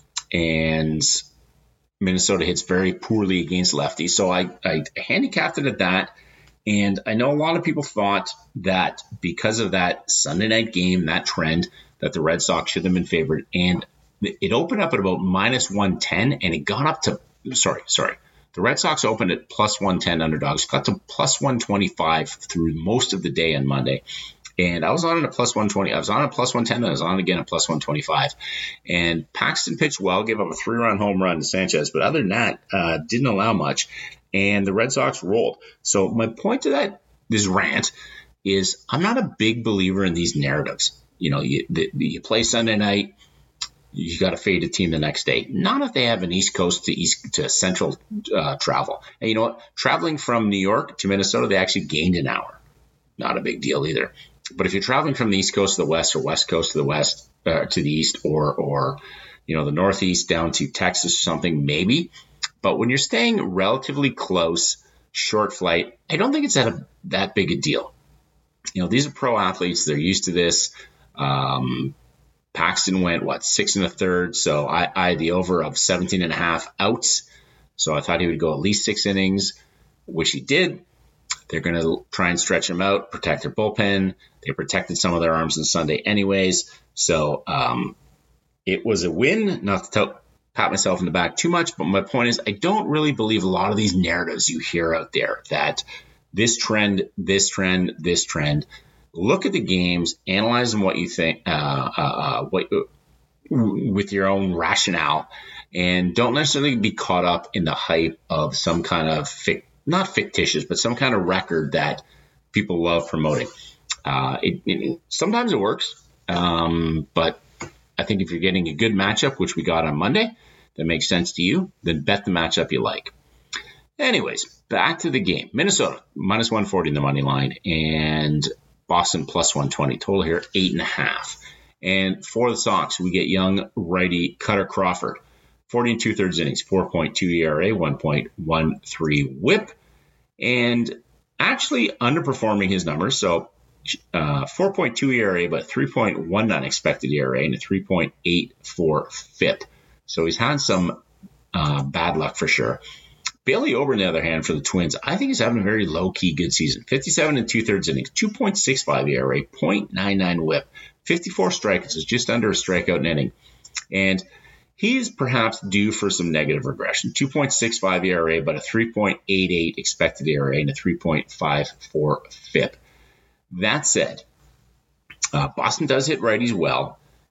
and Minnesota hits very poorly against lefties. So I, I handicapped it at that. And I know a lot of people thought that because of that Sunday night game, that trend, that the Red Sox should have been favored. And it opened up at about minus one ten, and it got up to, sorry, sorry. The Red Sox opened at plus one ten underdogs, got to plus one twenty-five through most of the day on Monday. And I was on it at plus one twenty. I was on at plus one ten, then I was on again at plus one twenty-five. And Paxton pitched well, gave up a three-run home run to Sanchez. But other than that, uh, didn't allow much. And the Red Sox rolled. So my point to that, this rant, is I'm not a big believer in these narratives. You know, you, the, you play Sunday night, you got to fade a team the next day. Not if they have an East Coast to East to Central uh, travel. And you know what? Traveling from New York to Minnesota, they actually gained an hour. Not a big deal either. But if you're traveling from the East Coast to the West or West Coast to the West, uh, to the East, or, or, you know, the Northeast down to Texas or something, maybe. But when you're staying relatively close, short flight, I don't think it's that, a, that big a deal. You know, these are pro athletes. They're used to this. Um, Paxton went, what, six and a third. So I, I had the over of seventeen and a half outs. So I thought he would go at least six innings, which he did. They're going to try and stretch him out, protect their bullpen. They protected some of their arms on Sunday anyways. So um, it was a win, not to tell, pat myself in the back too much. But my point is, I don't really believe a lot of these narratives you hear out there that this trend, this trend, this trend. Look at the games, analyze them what you think, uh, uh, uh, what, with your own rationale, and don't necessarily be caught up in the hype of some kind of fic- not fictitious, but some kind of record that people love promoting. Uh, it, it, sometimes it works, um, but I think if you're getting a good matchup, which we got on Monday, that makes sense to you, then bet the matchup you like. Anyways, back to the game. Minnesota, minus one forty in the money line, and Boston plus one twenty. Total here, eight and a half. And for the Sox, we get young righty Cutter Crawford. forty and two-thirds innings, four point two E R A, one point one three whip, and actually underperforming his numbers. So uh, four point two E R A, but three point one nine expected E R A and a three point eight four F I P. So he's had some uh, bad luck for sure. Bailey Ober, on the other hand, for the Twins, I think he's having a very low-key good season. fifty-seven and two-thirds innings, two point six five E R A, zero point nine nine whip, fifty-four strikeouts, is just under a strikeout an inning. And he is perhaps due for some negative regression. two point six five E R A, but a three point eight eight expected E R A and a three point five four F I P. That said, uh, Boston does hit righties well,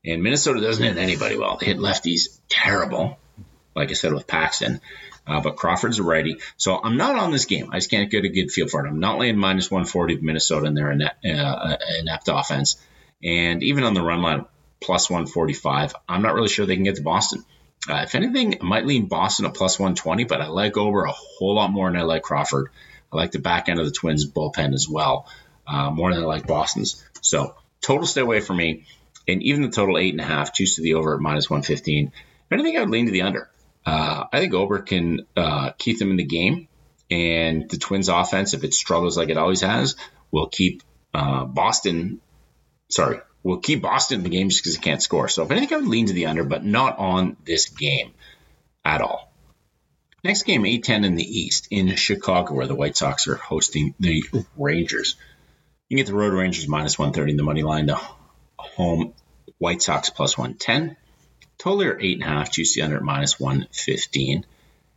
And Minnesota doesn't hit anybody well. They hit lefties terrible, like I said, with Paxton. Uh, but Crawford's a righty. So I'm not on this game. I just can't get a good feel for it. I'm not laying minus one forty with Minnesota in their inept, uh, inept offense. And even on the run line, plus one forty-five, I'm not really sure they can get to Boston. Uh, if anything, I might lean Boston at plus one twenty, but I like Ober a whole lot more than I like Crawford. I like the back end of the Twins bullpen as well, uh, more than I like Boston's. So total stay away from me. And even the total eight and a half, choose to the over at minus one fifteen. If anything, I would lean to the under. Uh, I think Ober can uh, keep them in the game, and the Twins offense, if it struggles like it always has, will keep uh, Boston, sorry, will keep Boston in the game just because it can't score. So if anything, I would lean to the under, but not on this game at all. Next game, eight ten in the East in Chicago, where the White Sox are hosting the Rangers. You can get the Road Rangers minus one thirty in the money line, the home White Sox plus one ten. Total are eight and a half, juicy under at minus one fifteen.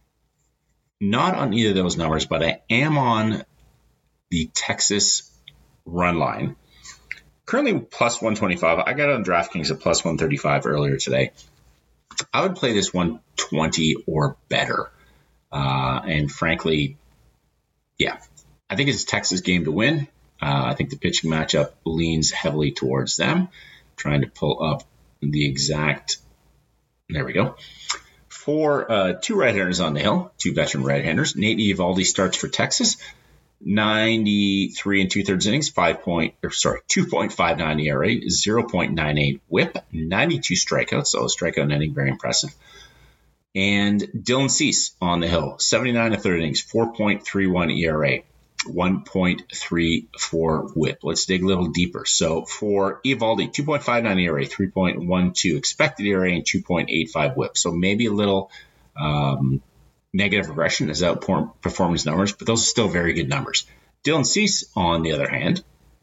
Not on either of those numbers, but I am on the Texas run line. Currently plus one twenty-five. I got it on DraftKings at plus one thirty-five earlier today. I would play this one twenty or better. Uh, and frankly, yeah, I think it's a Texas game to win. Uh, I think the pitching matchup leans heavily towards them. Trying to pull up the exact... There we go. For uh, two right-handers on the hill, two veteran right-handers. Nate Eovaldi starts for Texas. ninety-three and two-thirds innings, five point, or sorry, two point five nine E R A, zero point nine eight whip, ninety-two strikeouts, so a strikeout inning, very impressive. And Dylan Cease on the hill, seventy-nine and third innings, four point three one E R A, one point three four whip. Let's dig a little deeper. So for Eovaldi, two point five nine E R A, three point one two expected E R A, and two point eight five whip. So maybe a little um, negative regression as outperforming his numbers, but those are still very good numbers. Dylan Cease, on the other hand,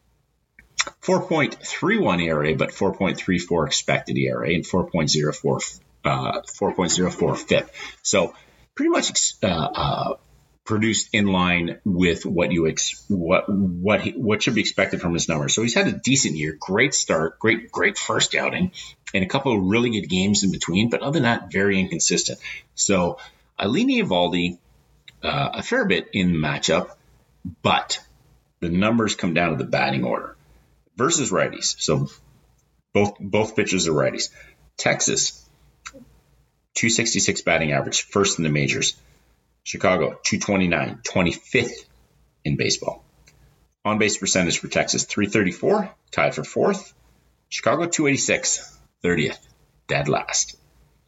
four point three one E R A, but four point three four expected E R A, and four point oh four uh, four point oh four F I P. So pretty much uh, uh, produced in line with what you ex- what what he, what should be expected from his numbers. So he's had a decent year, great start, great great first outing, and a couple of really good games in between. But other than that, very inconsistent. So I lean Eovaldi uh, a fair bit in the matchup, but the numbers come down to the batting order versus righties. So both both pitchers are righties. Texas, two sixty-six batting average, first in the majors. Chicago, two twenty-nine, twenty-fifth in baseball. On-base percentage for Texas, three thirty-four, tied for fourth. Chicago, two eighty-six, thirtieth, dead last.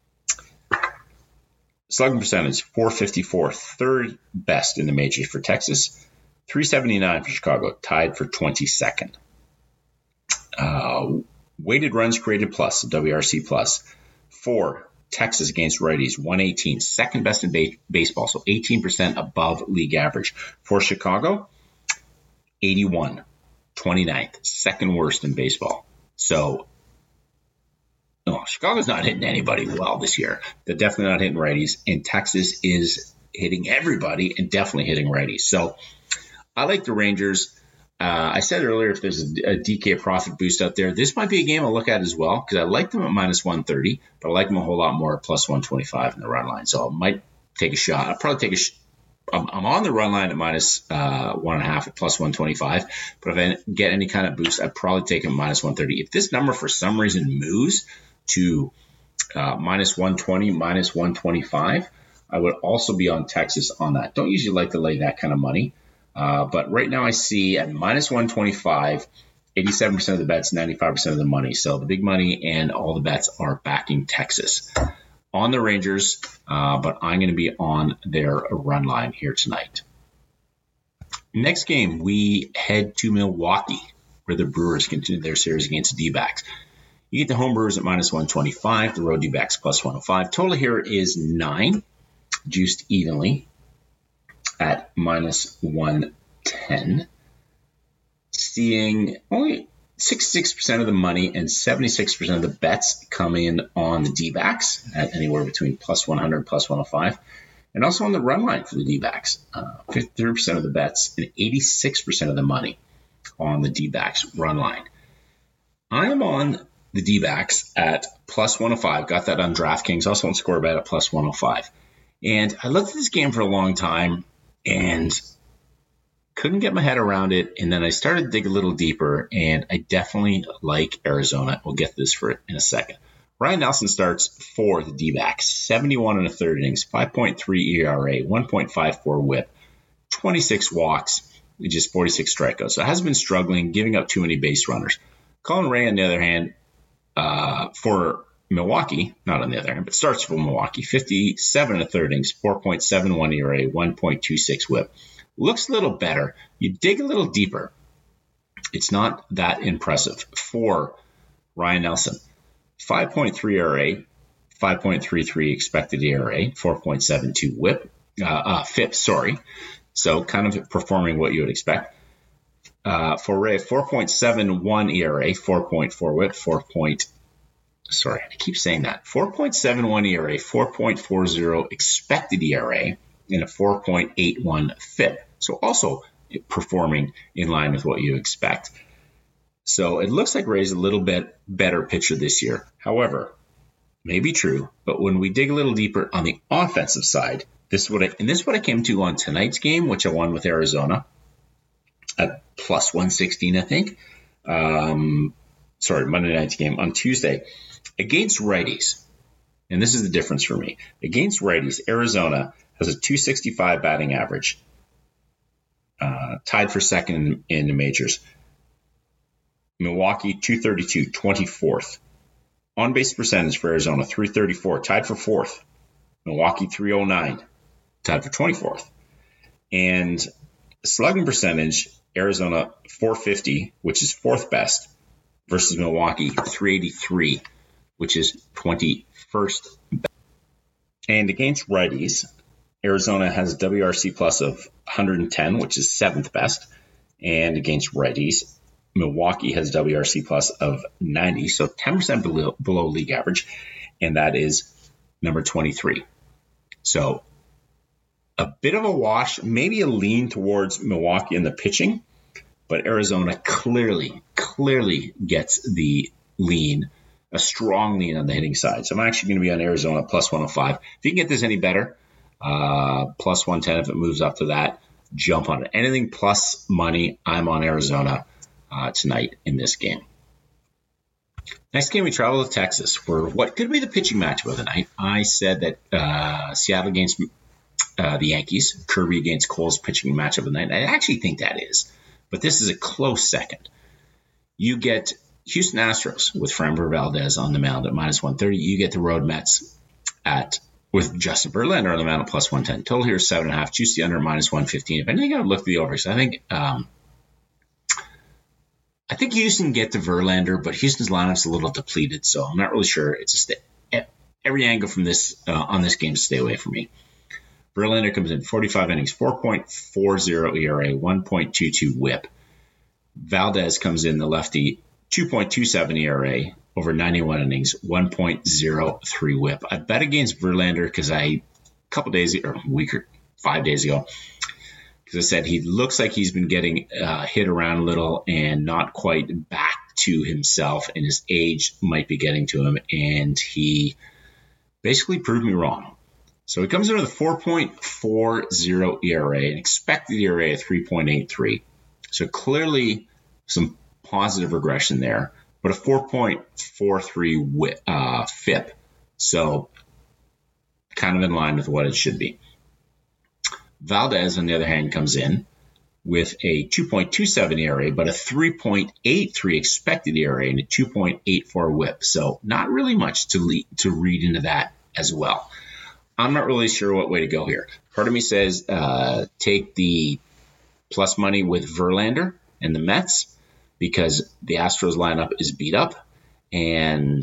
Slugging percentage, four fifty-four, third best in the majors for Texas. three seventy-nine for Chicago, tied for twenty-second. Uh, weighted runs created plus, W R C plus, four. Texas against righties, one eighteen, second best in ba- baseball, so eighteen percent above league average. For Chicago, eighty-one, twenty-ninth, second worst in baseball. So, no, Chicago's not hitting anybody well this year. They're definitely not hitting righties, and Texas is hitting everybody and definitely hitting righties. So, I like the Rangers. Uh, I said earlier, if there's a, a D K profit boost out there, this might be a game I'll look at as well, because I like them at minus one thirty, but I like them a whole lot more at plus one twenty-five in the run line. So I might take a shot. I'll probably take a sh- I'm, I'm on the run line at minus uh, one and a half at plus one twenty-five, but if I get any kind of boost, I'd probably take them minus one thirty. If this number for some reason moves to uh, minus one twenty, minus one twenty-five, I would also be on Texas on that. Don't usually like to lay that kind of money. Uh, but right now I see at minus one twenty-five, eighty-seven percent of the bets, ninety-five percent of the money. So the big money and all the bets are backing Texas. On the Rangers, uh, but I'm going to be on their run line here tonight. Next game, we head to Milwaukee, where the Brewers continue their series against the D-backs. You get the home Brewers at minus one twenty-five, the road D-backs plus one oh five. Total here is nine, juiced evenly at minus one ten, seeing only sixty-six percent of the money and seventy-six percent of the bets come in on the D-backs at anywhere between plus one hundred and plus one oh five, and also on the run line for the D-backs, uh, fifty-three percent of the bets and eighty-six percent of the money on the D-backs run line. I am on the D-backs at plus one oh five. Got that on DraftKings. Also on ScoreBet at plus one oh five. And I looked at this game for a long time and couldn't get my head around it. And then I started to dig a little deeper, and I definitely like Arizona. We'll get to this for in a second. Ryan Nelson starts for the D-backs, seventy-one and a third innings, five point three E R A, one point five four whip, twenty-six walks, just forty-six strikeouts. So it has been struggling, giving up too many base runners. Colin Rea, on the other hand, uh, for Milwaukee, not on the other hand, but starts for Milwaukee, fifty-seven and a third innings, four point seven one E R A, one point two six whip. Looks a little better. You dig a little deeper, it's not that impressive for Ryan Nelson. five point three E R A, five point three three expected E R A, four point seven two whip, uh, uh, F I P, sorry. So kind of performing what you would expect. Uh, for Ray, four point seven one E R A, four point four whip, four. Sorry, I keep saying that. four point seven one E R A, four point four zero expected E R A, and a four point eight one F I P. So also performing in line with what you expect. So it looks like Ray's a little bit better pitcher this year. However, may be true, but when we dig a little deeper on the offensive side, this is what I, and this is what I came to on tonight's game, which I won with Arizona at plus one sixteen, I think. Um, sorry, Monday night's game on Tuesday against righties. And this is the difference for me. Against righties, Arizona has a two sixty-five batting average, uh, tied for second in, in the majors. Milwaukee, two thirty-two, twenty-fourth. On-base percentage for Arizona, three thirty-four, tied for fourth. Milwaukee, three oh nine, tied for twenty-fourth. And slugging percentage, Arizona, four fifty, which is fourth best, versus Milwaukee, three eighty-three, which is twenty-first best. And against righties, Arizona has a W R C plus of one hundred ten, which is seventh best. And against righties, Milwaukee has W R C plus of ninety, so ten percent below, below league average, and that is number twenty-three. So a bit of a wash, maybe a lean towards Milwaukee in the pitching, but Arizona clearly, clearly gets the lean, a strong lean on the hitting side. So I'm actually going to be on Arizona plus one oh five. If you can get this any better, uh, plus one ten if it moves up to that, jump on it. Anything plus money, I'm on Arizona Uh, tonight in this game. Next game, we travel to Texas for what could be the pitching matchup of the night. I said that uh, Seattle against uh, the Yankees, Kirby against Cole's pitching matchup of the night. I actually think that is, but this is a close second. You get Houston Astros with Framber Valdez on the mound at minus one thirty. You get the road Mets at with Justin Verlander on the mound at plus one ten. Total here is seven and a half. Juice the under minus one fifteen. If anything, I would look at the over. So I think um, I think Houston can get to Verlander, but Houston's lineup's a little depleted, so I'm not really sure. It's a st- every angle from this uh, on this game to stay away from me. Verlander comes in forty-five innings, four point four oh E R A, one point two two whip. Valdez comes in, the lefty, two point two seven E R A over ninety-one innings, one point oh three whip. I bet against Verlander because I a couple days or a week or five days ago. Because I said he looks like he's been getting uh, hit around a little and not quite back to himself, and his age might be getting to him, and he basically proved me wrong. So he comes in with a four point four oh E R A, an expected E R A of three point eight three. So clearly some positive regression there, but a four point four three uh, F I P. So kind of in line with what it should be. Valdez, on the other hand, comes in with a two point two seven E R A, but a three point eight three expected E R A and a two point eight four whip. So not really much to lead, to read into that as well. I'm not really sure what way to go here. Part of me says uh, take the plus money with Verlander and the Mets because the Astros lineup is beat up, and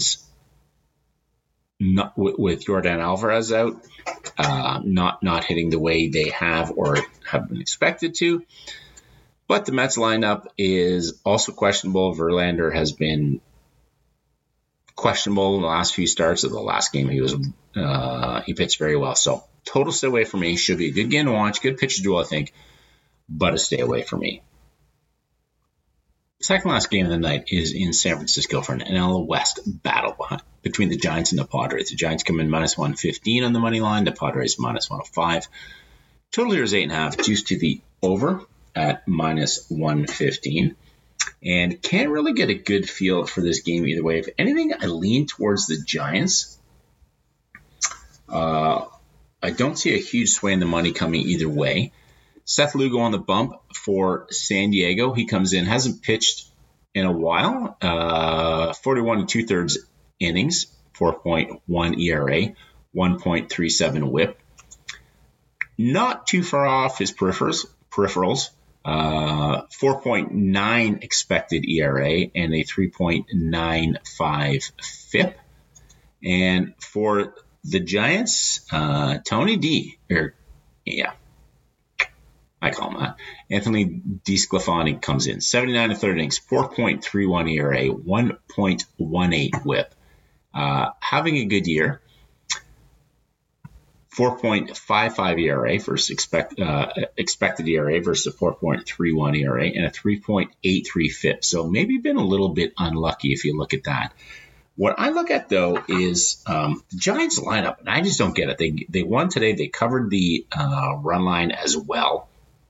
not, with, with Yordan Alvarez out, uh, not not hitting the way they have or have been expected to. But the Mets lineup is also questionable. Verlander has been questionable in the last few starts. Of the last game, he was uh, he pitched very well. So total stay away from me. Should be a good game to watch. Good pitcher duel, I think, but a stay away from me. second last game of the night is in San Francisco for an N L West battle behind, between the Giants and the Padres. The Giants come in minus one fifteen on the money line. The Padres minus one oh five. Total here is eight and a half. Juice to the over at minus one fifteen. And can't really get a good feel for this game either way. If anything, I lean towards the Giants. Uh, I don't see a huge sway in the money coming either way. Seth Lugo on the bump for San Diego. He comes in, hasn't pitched in a while. Uh, forty-one and two-thirds innings, four point one E R A, one point three seven whip. Not too far off his peripherals. peripherals. Uh, four point nine expected E R A and a three point nine five F I P. And for the Giants, uh, Tony D, or yeah, I call him that. Anthony DeSclafani comes in, seventy-nine and third innings, four point three one E R A, one point one eight whip. Uh, having a good year. four point five five E R A versus expect, uh, expected E R A versus a four point three one E R A and a three point eight three F I P. So maybe been a little bit unlucky if you look at that. What I look at, though, is um, the Giants lineup, and I just don't get it. They they won today. They covered the uh, run line as well,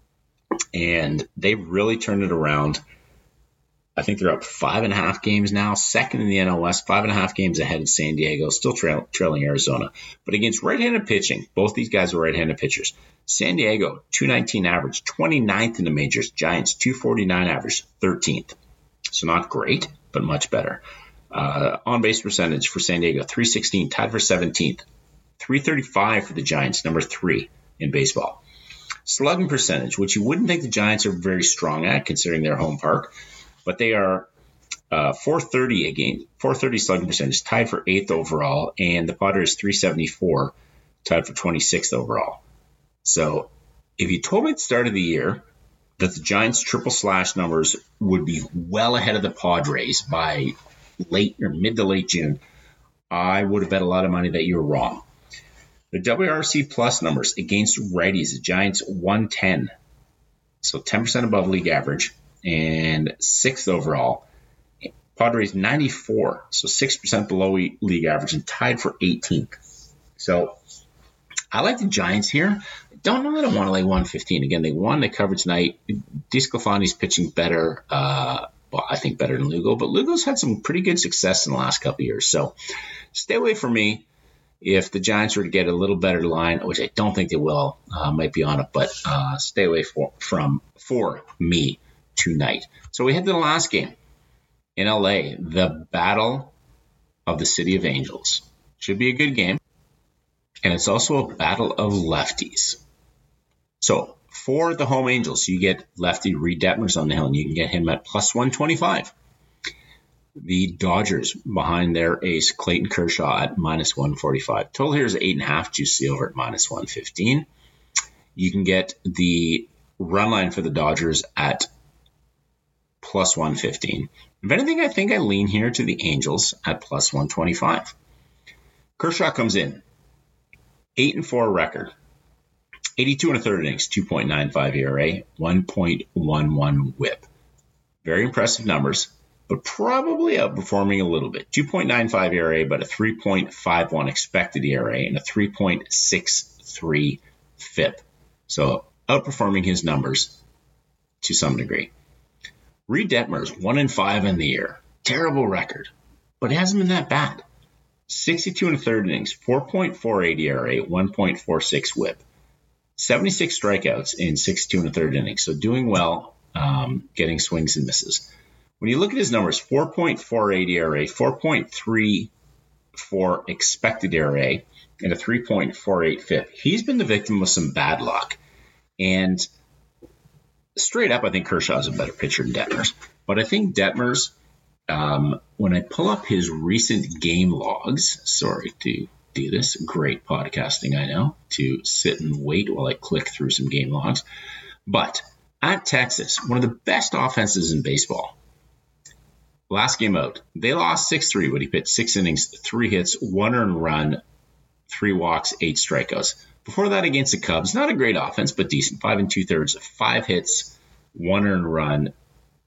and they really turned it around. I think they're up five and a half games now, second in the N L West, five and a half games ahead of San Diego, still trail, trailing Arizona. But against right-handed pitching, both these guys are right-handed pitchers. San Diego, two nineteen average, twenty-ninth in the majors. Giants, two forty-nine average, thirteenth. So not great, but much better. Uh, on-base percentage for San Diego, three sixteen, tied for seventeenth. three thirty-five for the Giants, number three in baseball. Slugging percentage, which you wouldn't think the Giants are very strong at, considering their home park. But they are uh, four thirty again, four thirty slugging percentage, tied for eighth overall, and the Padres three seventy-four, tied for twenty-sixth overall. So if you told me at the start of the year that the Giants' triple slash numbers would be well ahead of the Padres by late or mid to late June, I would have bet a lot of money that you were wrong. The W R C plus numbers against righties, the Giants one ten, so ten percent above league average. And sixth overall. Padres ninety-four, so six percent below league average and tied for eighteenth. So I like the Giants here. I don't know that I want to lay one fifteen. Again, they won, they covered tonight. DeSclafani's pitching better, uh, well, I think better than Lugo, but Lugo's had some pretty good success in the last couple of years. So stay away from me. If the Giants were to get a little better line, which I don't think they will, uh, might be on it, but uh, stay away for, from for me tonight. So we head to the last game in L A, the Battle of the City of Angels. Should be a good game. And it's also a battle of lefties. So for the home Angels, you get lefty Reed Detmers on the hill, and you can get him at plus one twenty-five. The Dodgers behind their ace, Clayton Kershaw, at minus one forty-five. Total here is eight and a half, juice the over at minus one fifteen. You can get the run line for the Dodgers at plus one fifteen. If anything, I think I lean here to the Angels at plus one twenty-five. Kershaw comes in, eight and four record, eighty-two and a third innings, two point nine five E R A, one point one one whip. Very impressive numbers, but probably outperforming a little bit. two point nine five E R A, but a three point five one expected E R A and a three point six three F I P. So outperforming his numbers to some degree. Reed Detmers, one and five in the year. Terrible record, but it hasn't been that bad. sixty-two and a third innings, four point four eight E R A, one point four six whip. seventy-six strikeouts in sixty-two and a third innings, so doing well, um, getting swings and misses. When you look at his numbers, four point four eight E R A, four point three four expected E R A, and a three point four eight F I P. He's been the victim of some bad luck. And straight up, I think Kershaw is a better pitcher than Detmers. But I think Detmers, um, when I pull up his recent game logs, sorry to do this, great podcasting, I know, to sit and wait while I click through some game logs. But at Texas, one of the best offenses in baseball. Last game out, they lost six three, but he pitched six innings, three hits, one earned run, three walks, eight strikeouts. Before that, against the Cubs, not a great offense, but decent. Five and two thirds, five hits, one earned run,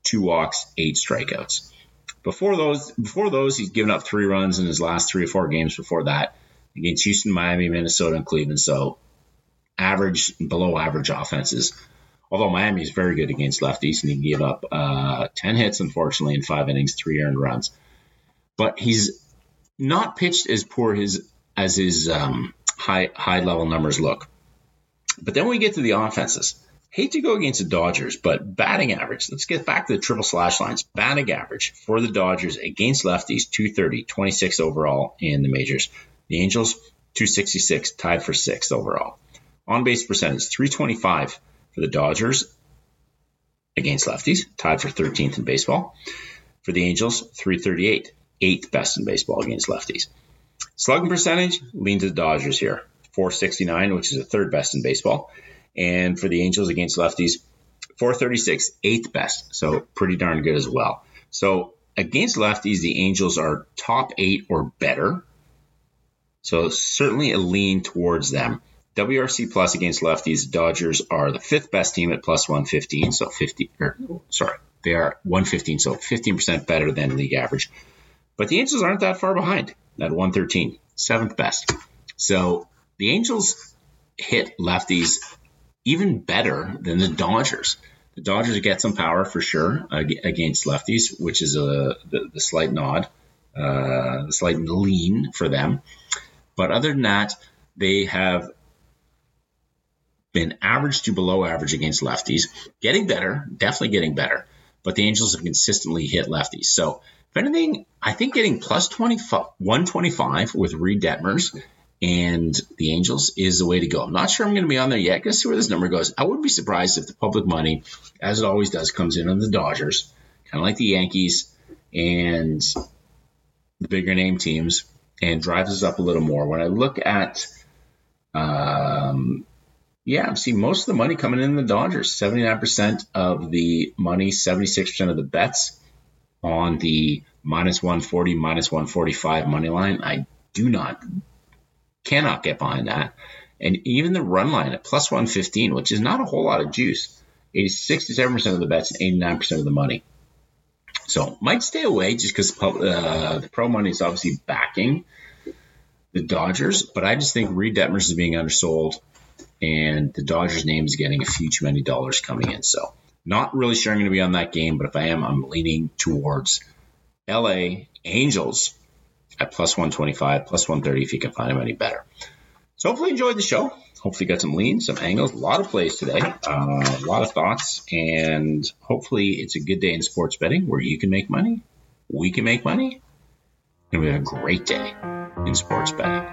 two walks, eight strikeouts. Before those, before those, he's given up three runs in his last three or four games before that against Houston, Miami, Minnesota, and Cleveland. So average, below average offenses. Although Miami is very good against lefties, and he gave up uh, ten hits, unfortunately, in five innings, three earned runs. But he's not pitched as poor his as his um, high high level numbers look. But then we get to the offenses. Hate to go against the Dodgers, but batting average. Let's get back to the triple slash lines. Batting average for the Dodgers against lefties, two thirty, twenty-six overall in the majors. The Angels, two sixty-six, tied for sixth overall. On base percentage, three twenty-five. For the Dodgers against lefties, tied for thirteenth in baseball. For the Angels, three thirty-eight, eighth best in baseball against lefties. Slugging percentage, lean to the Dodgers here, four sixty-nine, which is the third best in baseball. And for the Angels against lefties, four thirty-six, eighth best, so pretty darn good as well. So against lefties, the Angels are top eight or better, so certainly a lean towards them. W R C plus against lefties, Dodgers are the fifth best team at plus one fifteen, so fifty, or sorry, they are one fifteen, so fifteen percent better than league average. But the Angels aren't that far behind at one thirteen, seventh best. So the Angels hit lefties even better than the Dodgers. The Dodgers get some power for sure against lefties, which is a the, the slight nod, uh, the slight lean for them. But other than that, they have been average to below average against lefties, getting better, definitely getting better, but the Angels have consistently hit lefties. So if anything, I think getting plus one twenty-five with Reed Detmers and the Angels is the way to go. I'm not sure I'm going to be on there yet. Let's see where this number goes. I wouldn't be surprised if the public money, as it always does, comes in on the Dodgers, kind of like the Yankees and the bigger name teams, and drives us up a little more. When I look at um, Yeah, I'm seeing most of the money coming in the Dodgers. seventy-nine percent of the money, seventy-six percent of the bets on the minus one forty, minus one forty-five money line. I do not, cannot get behind that. And even the run line at plus one fifteen, which is not a whole lot of juice. sixty-seven percent of the bets and eighty-nine percent of the money. So might stay away just because uh, the pro money is obviously backing the Dodgers. But I just think Reed Detmers is being undersold. And the Dodgers' name is getting a few too many dollars coming in. So not really sure I'm going to be on that game, but if I am, I'm leaning towards L A Angels at plus one twenty-five, plus one thirty if you can find them any better. So hopefully you enjoyed the show. Hopefully you got some leans, some angles, a lot of plays today, uh, a lot of thoughts, and hopefully it's a good day in sports betting where you can make money, we can make money, and we have a great day in sports betting.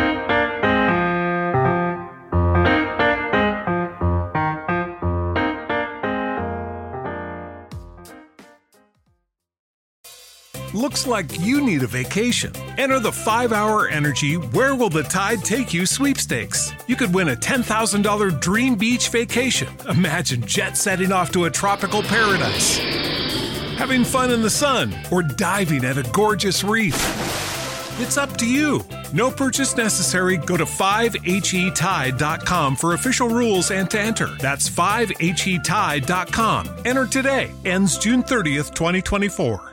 Looks like you need a vacation. Enter the five hour Energy Where Will the Tide Take You sweepstakes. You could win a ten thousand dollars dream beach vacation. Imagine jet setting off to a tropical paradise, having fun in the sun, or diving at a gorgeous reef. It's up to you. No purchase necessary. Go to five H E tide dot com for official rules and to enter. That's five H E tide dot com. Enter today. Ends June thirtieth, twenty twenty-four.